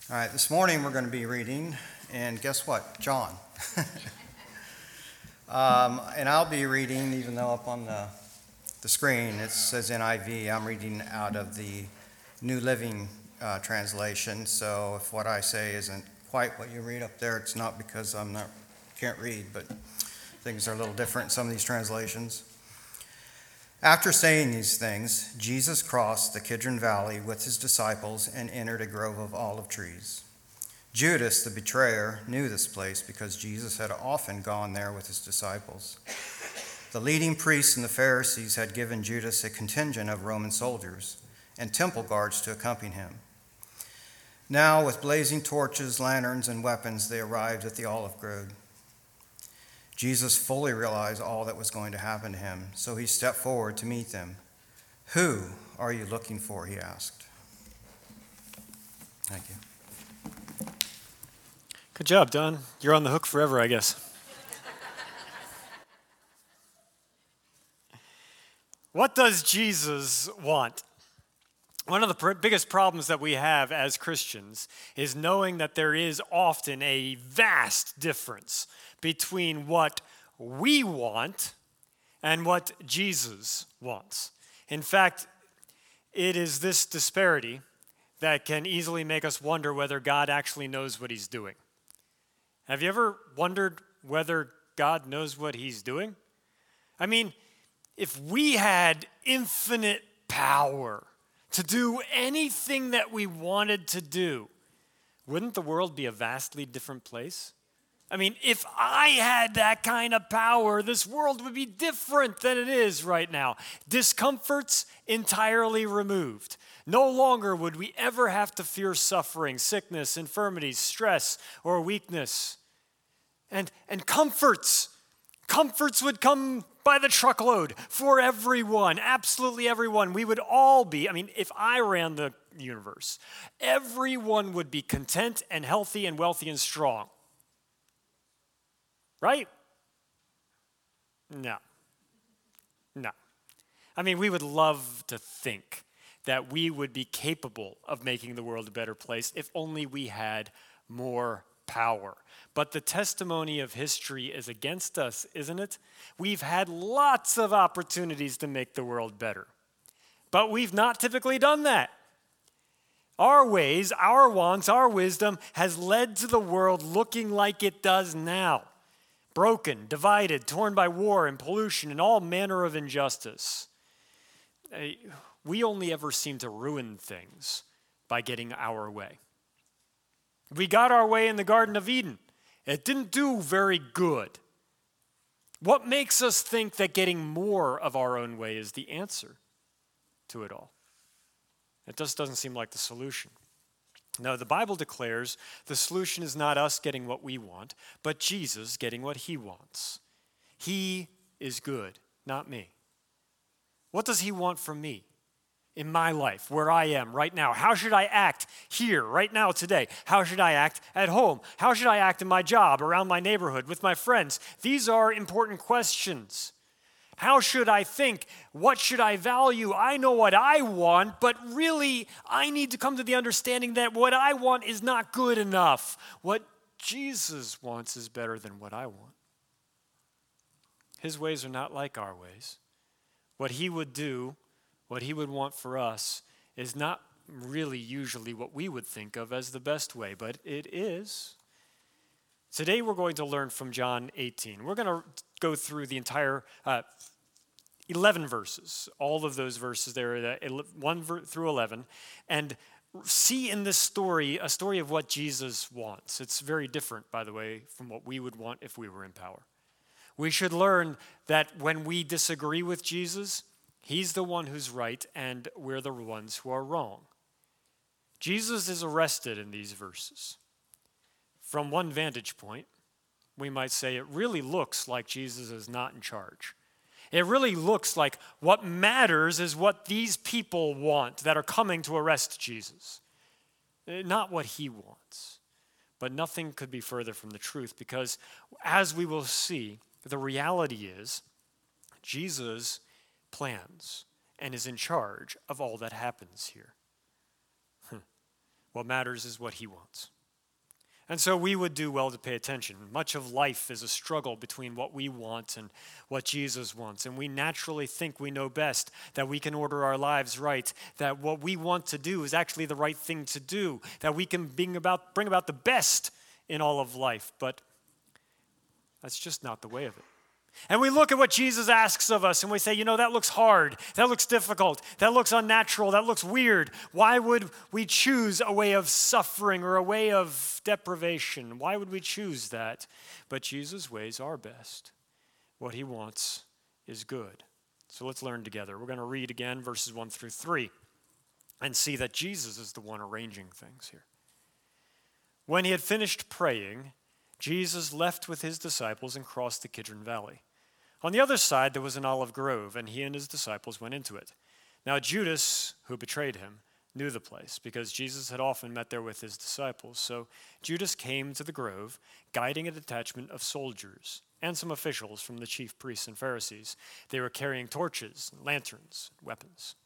All right, this morning we're going to be reading, and guess what? John. And I'll be reading, even though up on the screen it says NIV, I'm reading out of the New Living Translation. So if what I say isn't quite what you read up there, it's not because can't read, but things are a little different in some of these translations. After saying these things, Jesus crossed the Kidron Valley with his disciples and entered a grove of olive trees. Judas, the betrayer, knew this place because Jesus had often gone there with his disciples. The leading priests and the Pharisees had given Judas a contingent of Roman soldiers and temple guards to accompany him. Now, with blazing torches, lanterns, and weapons, they arrived at the olive grove. Jesus fully realized all that was going to happen to him, so he stepped forward to meet them. "Who are you looking for?" he asked. Thank you. Good job, Don. You're on the hook forever, I guess. What does Jesus want? One of the biggest problems that we have as Christians is knowing that there is often a vast difference between what we want and what Jesus wants. In fact, it is this disparity that can easily make us wonder whether God actually knows what he's doing. Have you ever wondered whether God knows what he's doing? I mean, if we had infinite power to do anything that we wanted to do, wouldn't the world be a vastly different place? I mean, if I had that kind of power, this world would be different than it is right now. Discomforts entirely removed. No longer would we ever have to fear suffering, sickness, infirmities, stress, or weakness. And comforts would come by the truckload for everyone, absolutely everyone. We would all be, if I ran the universe, everyone would be content and healthy and wealthy and strong. Right? No. We would love to think that we would be capable of making the world a better place if only we had more power. But the testimony of history is against us, isn't it? We've had lots of opportunities to make the world better, but we've not typically done that. Our ways, our wants, our wisdom has led to the world looking like it does now. Broken, divided, torn by war and pollution and all manner of injustice. We only ever seem to ruin things by getting our way. We got our way in the Garden of Eden. It didn't do very good. What makes us think that getting more of our own way is the answer to it all? It just doesn't seem like the solution. No, the Bible declares the solution is not us getting what we want, but Jesus getting what he wants. He is good, not me. What does he want from me in my life, where I am right now? How should I act here, right now, today? How should I act at home? How should I act in my job, around my neighborhood, with my friends? These are important questions. How should I think? What should I value? I know what I want, but really, I need to come to the understanding that what I want is not good enough. What Jesus wants is better than what I want. His ways are not like our ways. What he would do, what he would want for us, is not really usually what we would think of as the best way, but it is. Today we're going to learn from John 18. We're going to go through the entire 11 verses, all of those verses there, 1 through 11, and see in this story a story of what Jesus wants. It's very different, by the way, from what we would want if we were in power. We should learn that when we disagree with Jesus, he's the one who's right and we're the ones who are wrong. Jesus is arrested in these verses. From one vantage point, we might say it really looks like Jesus is not in charge. It really looks like what matters is what these people want that are coming to arrest Jesus, not what he wants. But nothing could be further from the truth because, as we will see, the reality is Jesus plans and is in charge of all that happens here. What matters is what he wants. And so we would do well to pay attention. Much of life is a struggle between what we want and what Jesus wants. And we naturally think we know best, that we can order our lives right, that what we want to do is actually the right thing to do, that we can bring about the best in all of life. But that's just not the way of it. And we look at what Jesus asks of us and we say, that looks hard, that looks difficult, that looks unnatural, that looks weird. Why would we choose a way of suffering or a way of deprivation? Why would we choose that? But Jesus' ways are best. What he wants is good. So let's learn together. We're going to read again verses 1 through 3 and see that Jesus is the one arranging things here. When he had finished praying, Jesus left with his disciples and crossed the Kidron Valley. On the other side, there was an olive grove, and he and his disciples went into it. Now Judas, who betrayed him, knew the place, because Jesus had often met there with his disciples. So Judas came to the grove, guiding a detachment of soldiers and some officials from the chief priests and Pharisees. They were carrying torches, lanterns, weapons.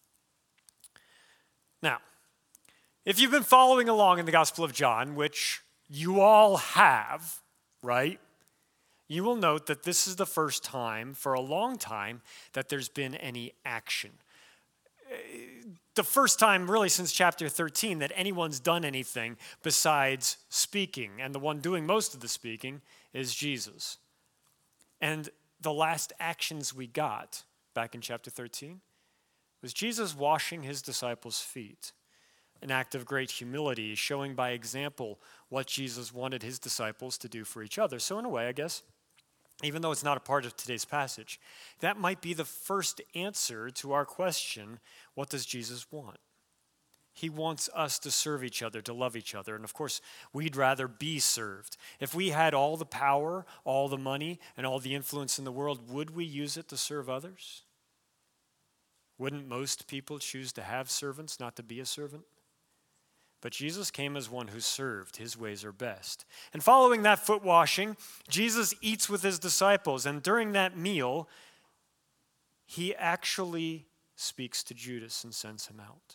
Now, if you've been following along in the Gospel of John, which you all have, right? You will note that this is the first time for a long time that there's been any action. The first time really since chapter 13 that anyone's done anything besides speaking. And the one doing most of the speaking is Jesus. And the last actions we got back in chapter 13 was Jesus washing his disciples' feet. An act of great humility, showing by example what Jesus wanted his disciples to do for each other. So in a way, I guess, even though it's not a part of today's passage, that might be the first answer to our question, what does Jesus want? He wants us to serve each other, to love each other. And of course, we'd rather be served. If we had all the power, all the money, and all the influence in the world, would we use it to serve others? Wouldn't most people choose to have servants, not to be a servant? But Jesus came as one who served. His ways are best. And following that foot washing, Jesus eats with his disciples. And during that meal, he actually speaks to Judas and sends him out.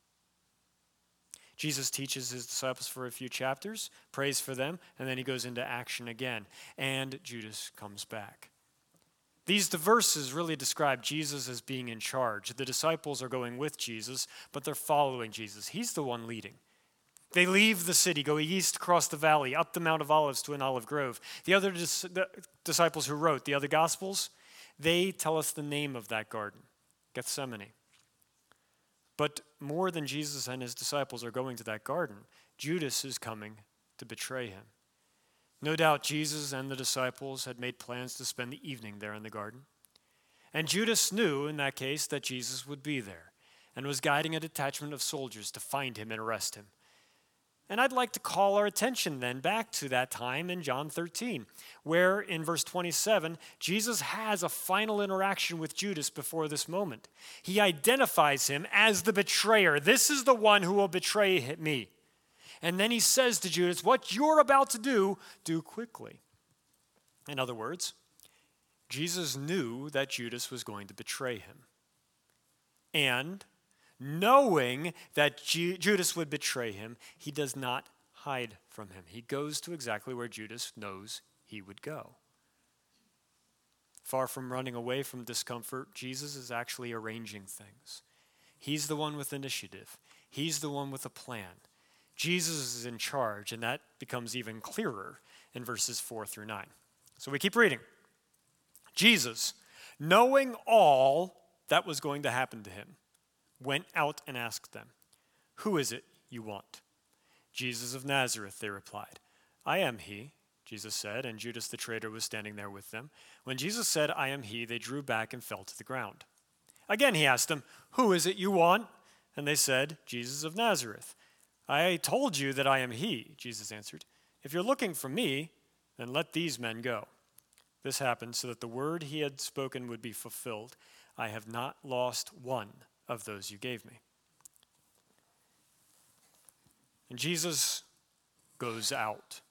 Jesus teaches his disciples for a few chapters, prays for them, and then he goes into action again. And Judas comes back. These verses really describe Jesus as being in charge. The disciples are going with Jesus, but they're following Jesus. He's the one leading. They leave the city, go east across the valley, up the Mount of Olives to an olive grove. The other disciples who wrote the other Gospels, they tell us the name of that garden, Gethsemane. But more than Jesus and his disciples are going to that garden, Judas is coming to betray him. No doubt Jesus and the disciples had made plans to spend the evening there in the garden. And Judas knew in that case that Jesus would be there and was guiding a detachment of soldiers to find him and arrest him. And I'd like to call our attention then back to that time in John 13, where in verse 27, Jesus has a final interaction with Judas before this moment. He identifies him as the betrayer. This is the one who will betray me. And then he says to Judas, what you're about to do quickly. In other words, Jesus knew that Judas was going to betray him. And knowing that Judas would betray him, he does not hide from him. He goes to exactly where Judas knows he would go. Far from running away from discomfort, Jesus is actually arranging things. He's the one with initiative. He's the one with a plan. Jesus is in charge, and that becomes even clearer in verses 4 through 9. So we keep reading. Jesus, knowing all that was going to happen to him, went out and asked them, who is it you want? Jesus of Nazareth, they replied. I am he, Jesus said, and Judas the traitor was standing there with them. When Jesus said, I am he, they drew back and fell to the ground. Again he asked them, who is it you want? And they said, Jesus of Nazareth. I told you that I am he, Jesus answered. If you're looking for me, then let these men go. This happened so that the word he had spoken would be fulfilled. I have not lost one of those you gave me. And Jesus goes out.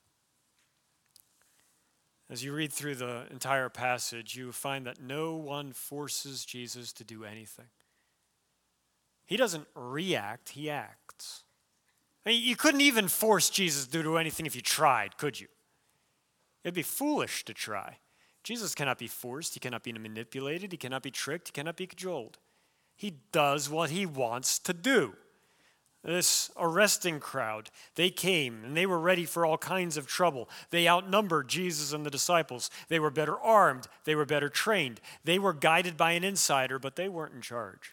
As you read through the entire passage, you find that no one forces Jesus to do anything. He doesn't react, he acts. I mean, you couldn't even force Jesus to do anything if you tried, could you? It'd be foolish to try. Jesus cannot be forced. He cannot be manipulated. He cannot be tricked. He cannot be cajoled. He does what he wants to do. This arresting crowd, they came and they were ready for all kinds of trouble. They outnumbered Jesus and the disciples. They were better armed. They were better trained. They were guided by an insider, but they weren't in charge.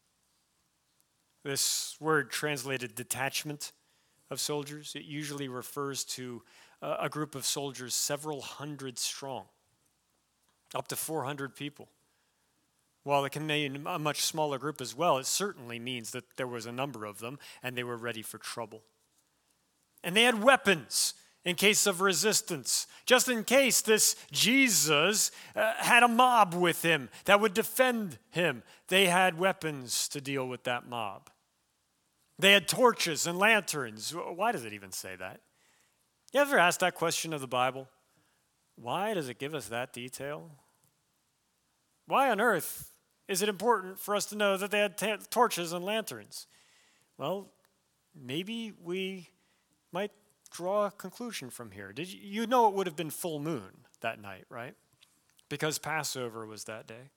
This word translated detachment of soldiers, it usually refers to a group of soldiers several hundred strong, up to 400 people. While it can mean a much smaller group as well, it certainly means that there was a number of them and they were ready for trouble. And they had weapons in case of resistance, just in case this Jesus had a mob with him that would defend him. They had weapons to deal with that mob. They had torches and lanterns. Why does it even say that? You ever asked that question of the Bible? Why does it give us that detail? Why on earth is it important for us to know that they had torches and lanterns? Well, maybe we might draw a conclusion from here. You know it would have been full moon that night, right? Because Passover was that day.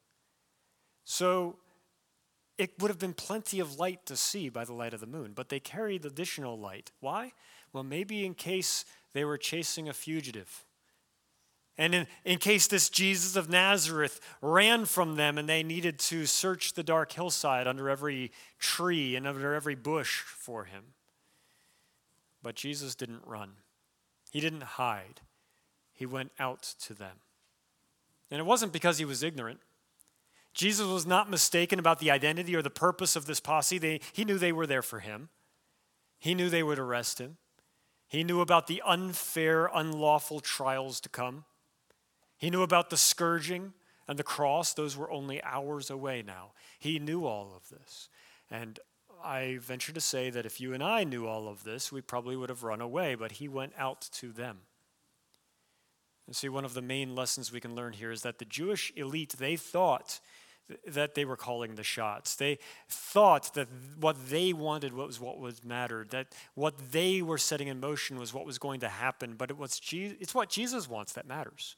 So it would have been plenty of light to see by the light of the moon, but they carried additional light. Why? Well, maybe in case they were chasing a fugitive. And in case this Jesus of Nazareth ran from them and they needed to search the dark hillside under every tree and under every bush for him. But Jesus didn't run. He didn't hide. He went out to them. And it wasn't because he was ignorant. Jesus was not mistaken about the identity or the purpose of this posse. He knew they were there for him. He knew they would arrest him. He knew about the unfair, unlawful trials to come. He knew about the scourging and the cross. Those were only hours away now. He knew all of this. And I venture to say that if you and I knew all of this, we probably would have run away, but he went out to them. And see, one of the main lessons we can learn here is that the Jewish elite, they thought that they were calling the shots. They thought that what they wanted was what was mattered, that what they were setting in motion was what was going to happen, but it's what Jesus wants that matters.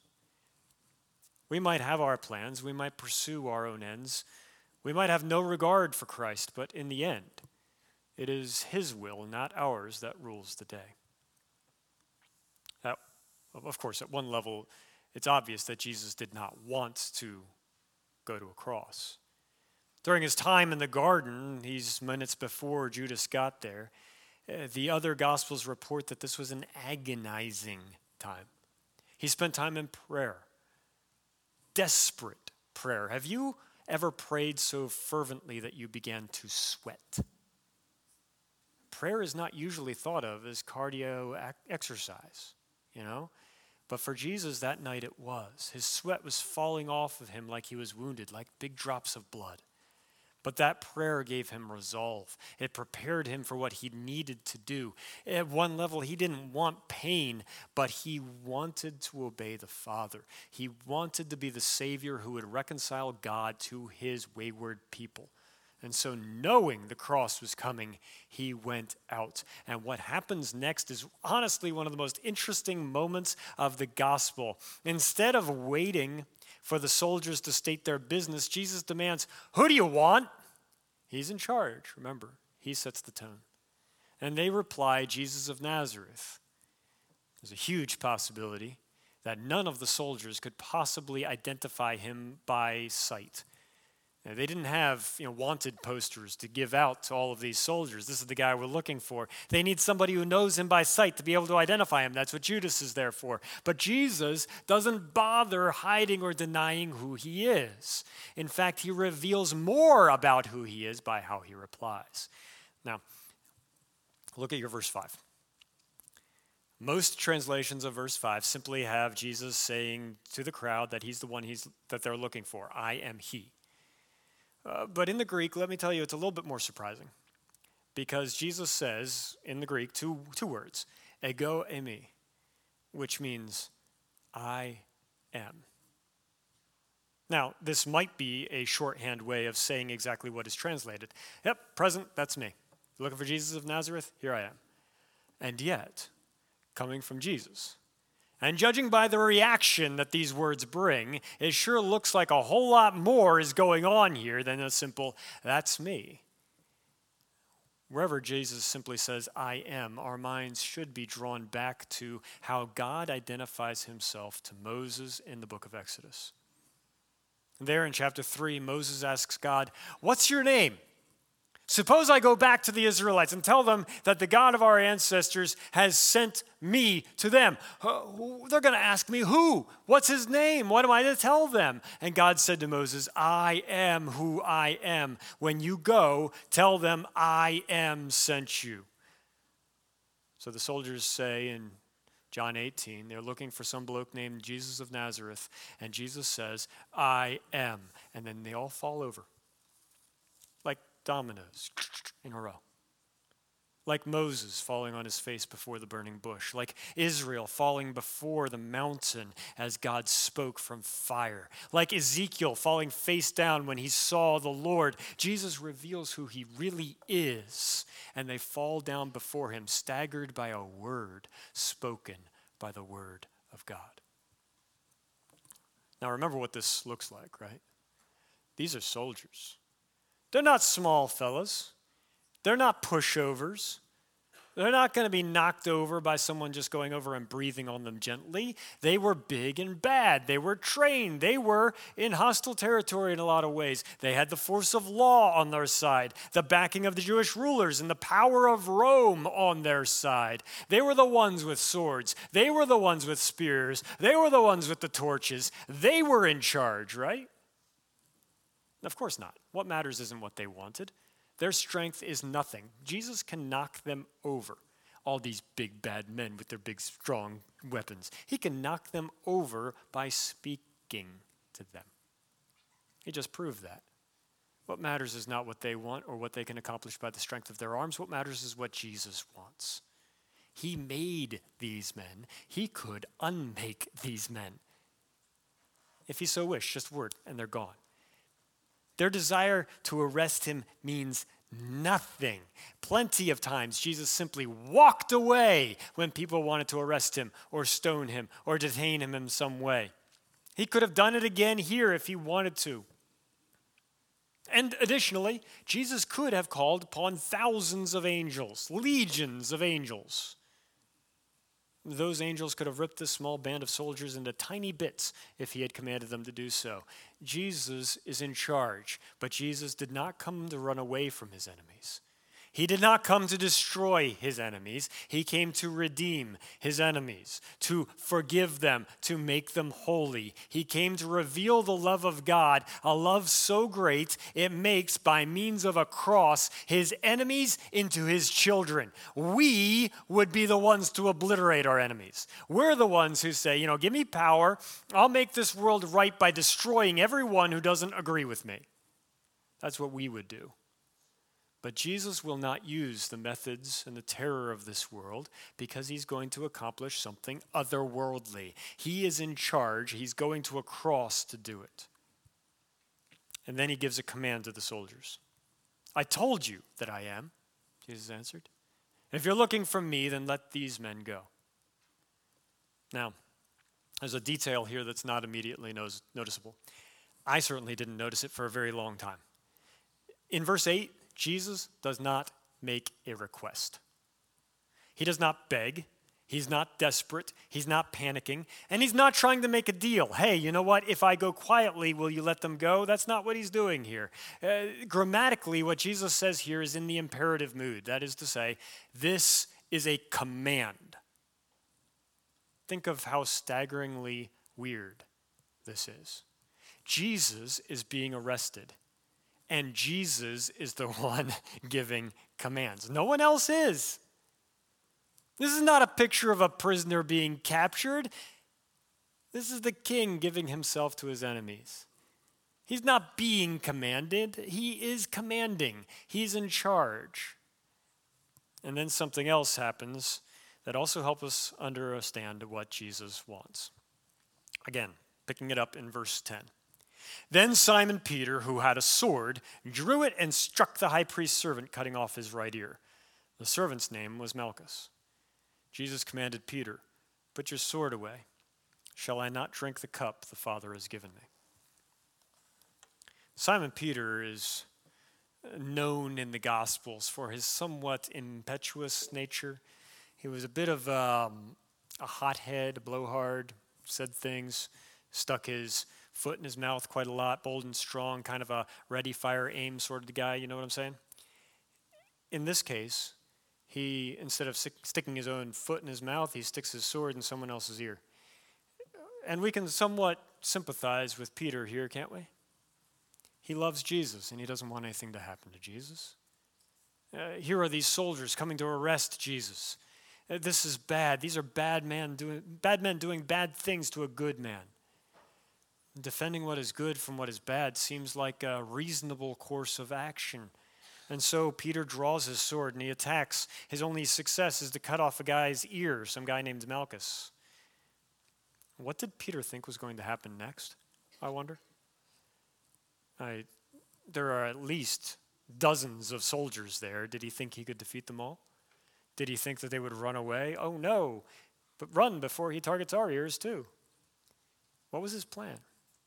We might have our plans, we might pursue our own ends, we might have no regard for Christ, but in the end, it is his will, not ours, that rules the day. Now, of course, at one level, it's obvious that Jesus did not want to go to a cross. During his time in the garden, these minutes before Judas got there, the other Gospels report that this was an agonizing time. He spent time in prayer, desperate prayer. Have you ever prayed so fervently that you began to sweat? Prayer is not usually thought of as cardio exercise, But for Jesus that night it was. His sweat was falling off of him like he was wounded, like big drops of blood. But that prayer gave him resolve. It prepared him for what he needed to do. At one level, he didn't want pain, but he wanted to obey the Father. He wanted to be the Savior who would reconcile God to his wayward people. And so knowing the cross was coming, he went out. And what happens next is honestly one of the most interesting moments of the gospel. Instead of waiting for the soldiers to state their business, Jesus demands, "Who do you want?" He's in charge, remember. He sets the tone. And they reply, "Jesus of Nazareth." There's a huge possibility that none of the soldiers could possibly identify him by sight. Now, they didn't have wanted posters to give out to all of these soldiers. This is the guy we're looking for. They need somebody who knows him by sight to be able to identify him. That's what Judas is there for. But Jesus doesn't bother hiding or denying who he is. In fact, he reveals more about who he is by how he replies. Now, look at your verse 5. Most translations of verse 5 simply have Jesus saying to the crowd that he's the one that they're looking for. I am he. But in the Greek, let me tell you, it's a little bit more surprising. Because Jesus says, in the Greek, two words, ego eimi, which means, I am. Now, this might be a shorthand way of saying exactly what is translated. Yep, present, that's me. Looking for Jesus of Nazareth? Here I am. and yet coming from Jesus. And judging by the reaction that these words bring, it sure looks like a whole lot more is going on here than a simple, that's me. Wherever Jesus simply says, I am, our minds should be drawn back to how God identifies himself to Moses in the book of Exodus. There in chapter 3, Moses asks God, what's your name? Suppose I go back to the Israelites and tell them that the God of our ancestors has sent me to them. They're going to ask me, who? What's his name? What am I to tell them? And God said to Moses, I am who I am. When you go, tell them I am sent you. So the soldiers say in John 18, they're looking for some bloke named Jesus of Nazareth. And Jesus says, I am. And then they all fall over. Like dominoes in a row. Like Moses falling on his face before the burning bush. Like Israel falling before the mountain as God spoke from fire. Like Ezekiel falling face down when he saw the Lord. Jesus reveals who he really is. And they fall down before him, staggered by a word spoken by the word of God. Now remember what this looks like, right? These are soldiers. They're not small fellas. They're not pushovers. They're not going to be knocked over by someone just going over and breathing on them gently. They were big and bad. They were trained. They were in hostile territory in a lot of ways. They had the force of law on their side, the backing of the Jewish rulers, and the power of Rome on their side. They were the ones with swords. They were the ones with spears. They were the ones with the torches. They were in charge, right? Of course not. What matters isn't what they wanted. Their strength is nothing. Jesus can knock them over. All these big bad men with their big strong weapons. He can knock them over by speaking to them. He just proved that. What matters is not what they want or what they can accomplish by the strength of their arms. What matters is what Jesus wants. He made these men. He could unmake these men. If he so wished, just a word, and they're gone. Their desire to arrest him means nothing. Plenty of times, Jesus simply walked away when people wanted to arrest him or stone him or detain him in some way. He could have done it again here if he wanted to. And additionally, Jesus could have called upon thousands of angels, legions of angels. Those angels could have ripped this small band of soldiers into tiny bits if he had commanded them to do so. Jesus is in charge, but Jesus did not come to run away from his enemies. He did not come to destroy his enemies. He came to redeem his enemies, to forgive them, to make them holy. He came to reveal the love of God, a love so great it makes, by means of a cross, his enemies into his children. We would be the ones to obliterate our enemies. We're the ones who say, give me power. I'll make this world right by destroying everyone who doesn't agree with me. That's what we would do. But Jesus will not use the methods and the terror of this world because he's going to accomplish something otherworldly. He is in charge. He's going to a cross to do it. And then he gives a command to the soldiers. I told you that I am, Jesus answered. If you're looking for me, then let these men go. Now, there's a detail here that's not immediately noticeable. I certainly didn't notice it for a very long time. In verse 8, Jesus does not make a request. He does not beg. He's not desperate. He's not panicking. And he's not trying to make a deal. Hey, you know what? If I go quietly, will you let them go? That's not what he's doing here. Grammatically, what Jesus says here is in the imperative mood. That is to say, this is a command. Think of how staggeringly weird this is. Jesus is being arrested. And Jesus is the one giving commands. No one else is. This is not a picture of a prisoner being captured. This is the king giving himself to his enemies. He's not being commanded. He is commanding. He's in charge. And then something else happens that also helps us understand what Jesus wants. Again, picking it up in verse 10. Then Simon Peter, who had a sword, drew it and struck the high priest's servant, cutting off his right ear. The servant's name was Malchus. Jesus commanded Peter, "Put your sword away. Shall I not drink the cup the Father has given me?" Simon Peter is known in the Gospels for his somewhat impetuous nature. He was a bit of a hothead, a blowhard, said things, stuck his foot in his mouth quite a lot, bold and strong, kind of a ready, fire, aim sort of guy, you know what I'm saying? In this case, he, instead of sticking his own foot in his mouth, he sticks his sword in someone else's ear. And we can somewhat sympathize with Peter here, can't we? He loves Jesus, and he doesn't want anything to happen to Jesus. Here are these soldiers coming to arrest Jesus. This is bad. These are bad men doing bad things to a good man. Defending what is good from what is bad seems like a reasonable course of action. And so Peter draws his sword and he attacks. His only success is to cut off a guy's ear, some guy named Malchus. What did Peter think was going to happen next, I wonder? There are at least dozens of soldiers there. Did he think he could defeat them all? Did he think that they would run away? Oh no, but run before he targets our ears too. What was his plan?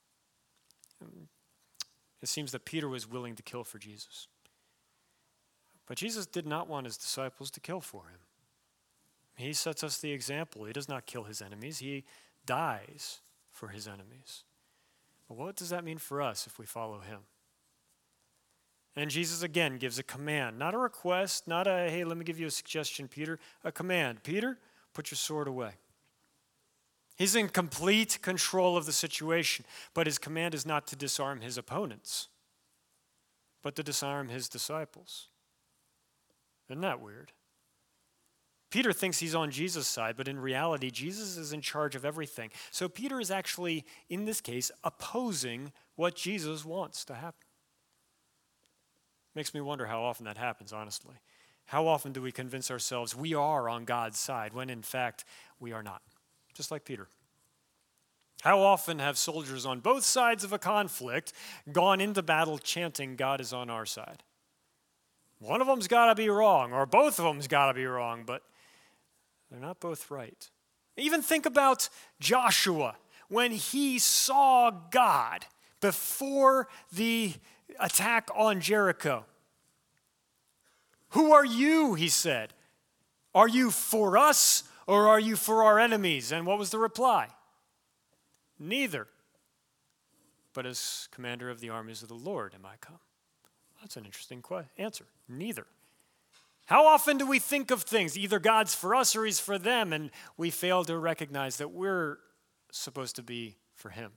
It seems that Peter was willing to kill for Jesus. But Jesus did not want his disciples to kill for him. He sets us the example. He does not kill his enemies. He dies for his enemies. But what does that mean for us if we follow him? And Jesus again gives a command, not a request, not a, hey, let me give you a suggestion, Peter, a command. Peter, put your sword away. He's in complete control of the situation, but his command is not to disarm his opponents, but to disarm his disciples. Isn't that weird? Peter thinks he's on Jesus' side, but in reality, Jesus is in charge of everything. So Peter is actually, in this case, opposing what Jesus wants to happen. Makes me wonder how often that happens, honestly. How often do we convince ourselves we are on God's side when in fact we are not? Just like Peter. How often have soldiers on both sides of a conflict gone into battle chanting God is on our side? One of them's got to be wrong, or both of them's got to be wrong, but they're not both right. Even think about Joshua when he saw God before the attack on Jericho. Who are you, he said. Are you for us or are you for our enemies? And what was the reply? Neither. But as commander of the armies of the Lord am I come. That's an interesting answer. Neither. How often do we think of things, either God's for us or he's for them, and we fail to recognize that we're supposed to be for him?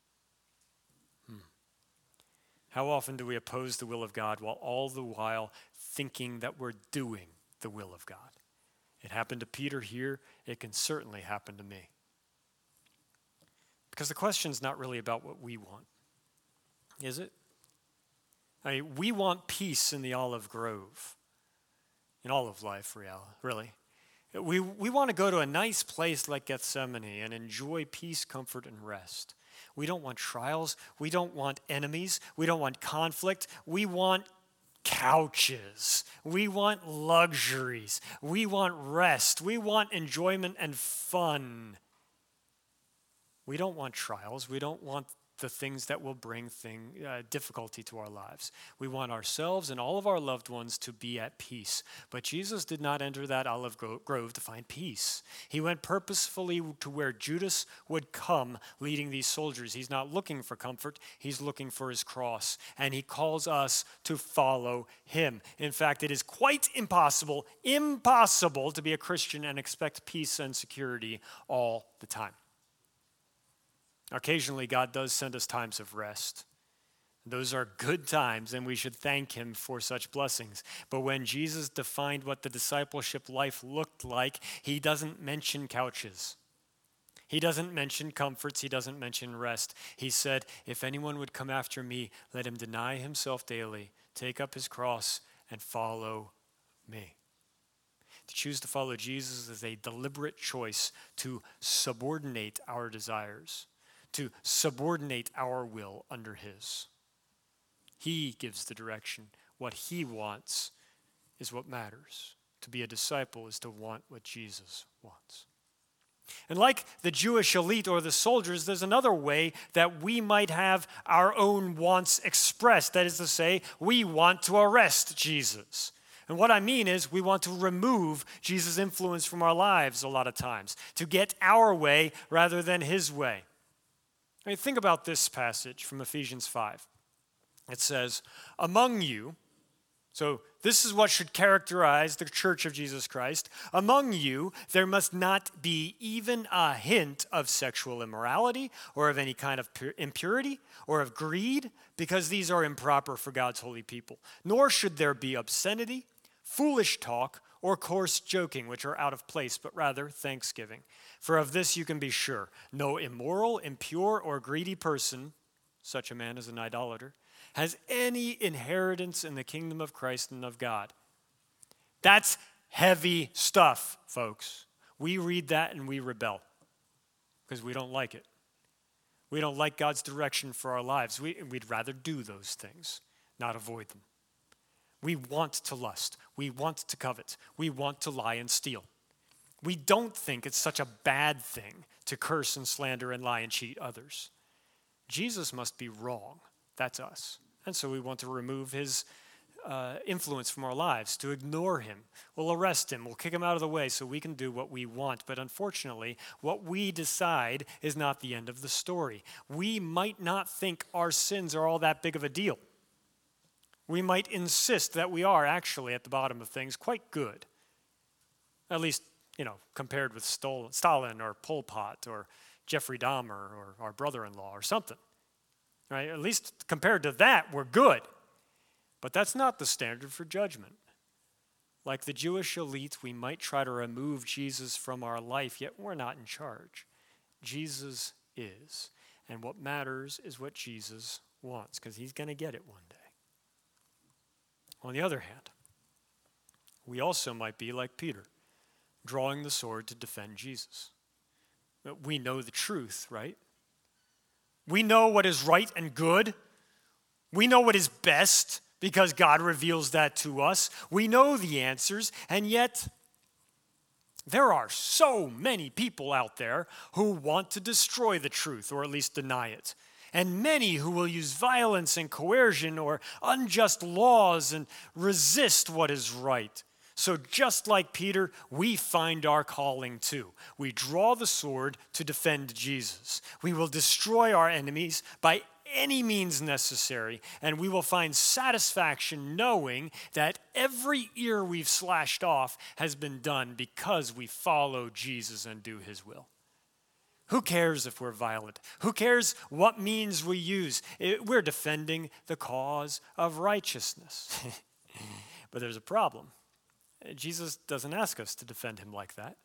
How often do we oppose the will of God while all the while thinking that we're doing the will of God? It happened to Peter here. It can certainly happen to me. Because the question's not really about what we want, is it? I mean, we want peace in the olive grove. In all of life, really. We want to go to a nice place like Gethsemane and enjoy peace, comfort, and rest. We don't want trials. We don't want enemies. We don't want conflict. We want couches. We want luxuries. We want rest. We want enjoyment and fun. We don't want trials. We don't want the things that will bring difficulty to our lives. We want ourselves and all of our loved ones to be at peace. But Jesus did not enter that olive grove to find peace. He went purposefully to where Judas would come leading these soldiers. He's not looking for comfort. He's looking for his cross. And he calls us to follow him. In fact, it is quite impossible to be a Christian and expect peace and security all the time. Occasionally, God does send us times of rest. Those are good times, and we should thank him for such blessings. But when Jesus defined what the discipleship life looked like, he doesn't mention couches. He doesn't mention comforts. He doesn't mention rest. He said, if anyone would come after me, let him deny himself daily, take up his cross, and follow me. To choose to follow Jesus is a deliberate choice to subordinate our desires, to subordinate our will under his. He gives the direction. What he wants is what matters. To be a disciple is to want what Jesus wants. wants. And like the Jewish elite or the soldiers, there's another way that we might have our own wants expressed. That is to say, we want to arrest Jesus. And what I mean is we want to remove Jesus' influence from our lives a lot of times, to get our way rather than his way. I mean, think about this passage from Ephesians 5. It says, among you, so this is what should characterize the church of Jesus Christ. Among you, there must not be even a hint of sexual immorality or of any kind of impurity or of greed, because these are improper for God's holy people. Nor should there be obscenity, foolish talk, or coarse joking, which are out of place, but rather thanksgiving. For of this you can be sure, no immoral, impure, or greedy person, such a man is an idolater, has any inheritance in the kingdom of Christ and of God. That's heavy stuff, folks. We read that and we rebel because we don't like it. We don't like God's direction for our lives. We'd rather do those things, not avoid them. We want to lust. We want to covet. We want to lie and steal. We don't think it's such a bad thing to curse and slander and lie and cheat others. Jesus must be wrong. That's us. And so we want to remove his influence from our lives, to ignore him. We'll arrest him. We'll kick him out of the way so we can do what we want. But unfortunately, what we decide is not the end of the story. We might not think our sins are all that big of a deal. We might insist that we are actually at the bottom of things quite good. At least, compared with Stalin or Pol Pot or Jeffrey Dahmer or our brother-in-law or something. Right? At least compared to that, we're good. But that's not the standard for judgment. Like the Jewish elite, we might try to remove Jesus from our life, yet we're not in charge. Jesus is. And what matters is what Jesus wants, because he's going to get it one day. On the other hand, we also might be like Peter, drawing the sword to defend Jesus. We know the truth, right? We know what is right and good. We know what is best because God reveals that to us. We know the answers, and yet there are so many people out there who want to destroy the truth, or at least deny it. And many who will use violence and coercion or unjust laws and resist what is right. So just like Peter, we find our calling too. We draw the sword to defend Jesus. We will destroy our enemies by any means necessary, and we will find satisfaction knowing that every ear we've slashed off has been done because we follow Jesus and do his will. Who cares if we're violent? Who cares what means we use? We're defending the cause of righteousness. But there's a problem. Jesus doesn't ask us to defend him like that.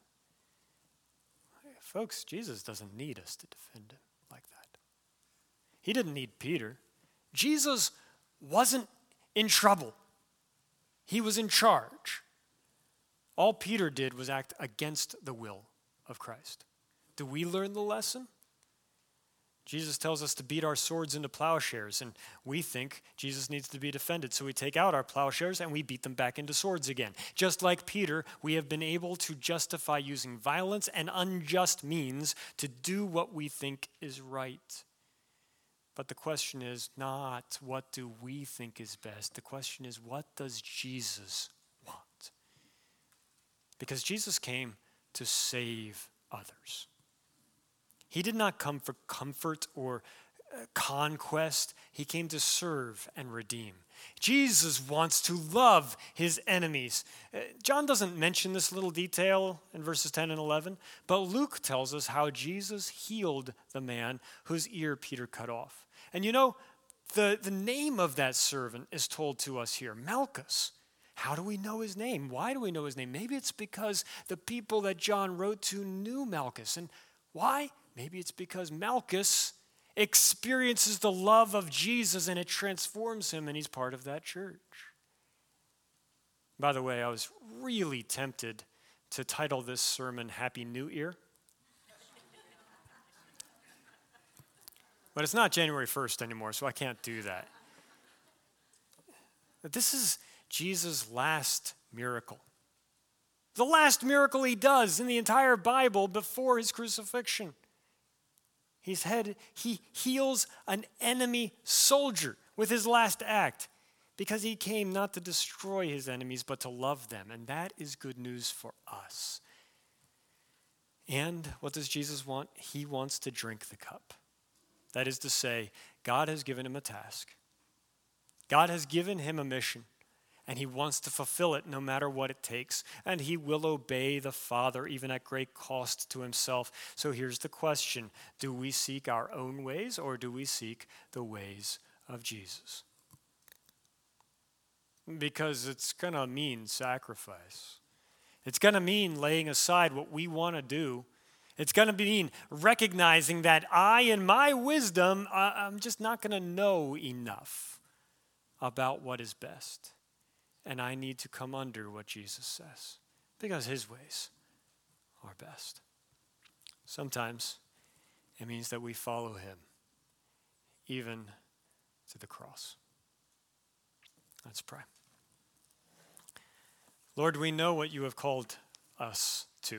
Folks, Jesus doesn't need us to defend him like that. He didn't need Peter. Jesus wasn't in trouble. He was in charge. All Peter did was act against the will of Christ. Do we learn the lesson? Jesus tells us to beat our swords into plowshares, and we think Jesus needs to be defended. So we take out our plowshares and we beat them back into swords again. Just like Peter, we have been able to justify using violence and unjust means to do what we think is right. But the question is not what do we think is best. The question is, what does Jesus want? Because Jesus came to save others. He did not come for comfort or conquest. He came to serve and redeem. Jesus wants to love his enemies. John doesn't mention this little detail in verses 10 and 11, but Luke tells us how Jesus healed the man whose ear Peter cut off. And the name of that servant is told to us here, Malchus. How do we know his name? Why do we know his name? Maybe it's because the people that John wrote to knew Malchus. And why? Maybe it's because Malchus experiences the love of Jesus and it transforms him and he's part of that church. By the way, I was really tempted to title this sermon Happy New Year. But it's not January 1st anymore, so I can't do that. But this is Jesus' last miracle. The last miracle he does in the entire Bible before his crucifixion. He heals an enemy soldier with his last act because he came not to destroy his enemies but to love them. And that is good news for us. And what does Jesus want? He wants to drink the cup. That is to say, God has given him a task. God has given him a mission, and he wants to fulfill it no matter what it takes. And he will obey the Father even at great cost to himself. So here's the question. Do we seek our own ways, or do we seek the ways of Jesus? Because it's going to mean sacrifice. It's going to mean laying aside what we want to do. It's going to mean recognizing that I, in my wisdom, I'm just not going to know enough about what is best. And I need to come under what Jesus says, because his ways are best. Sometimes it means that we follow him, even to the cross. Let's pray. Lord, we know what you have called us to.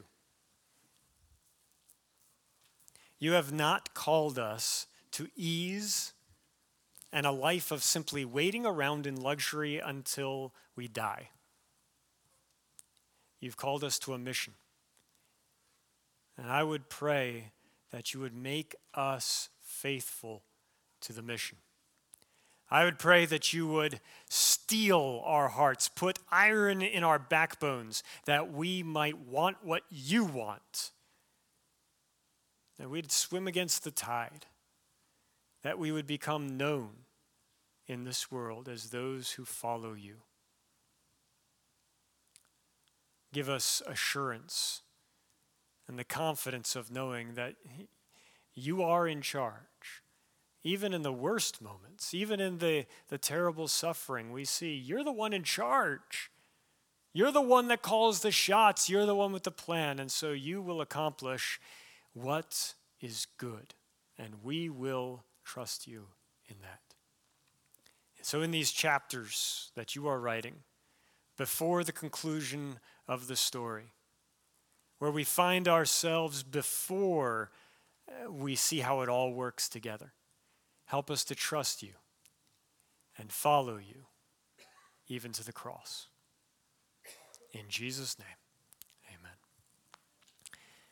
You have not called us to ease and a life of simply waiting around in luxury until we die. You've called us to a mission. And I would pray that you would make us faithful to the mission. I would pray that you would steel our hearts, put iron in our backbones, that we might want what you want, that we'd swim against the tide, that we would become known in this world as those who follow you. Give us assurance and the confidence of knowing that you are in charge. Even in the worst moments, even in the terrible suffering we see, you're the one in charge. You're the one that calls the shots. You're the one with the plan. And so you will accomplish what is good. And we will trust you in that. So in these chapters that you are writing, before the conclusion of the story, where we find ourselves before we see how it all works together, help us to trust you and follow you even to the cross. In Jesus' name.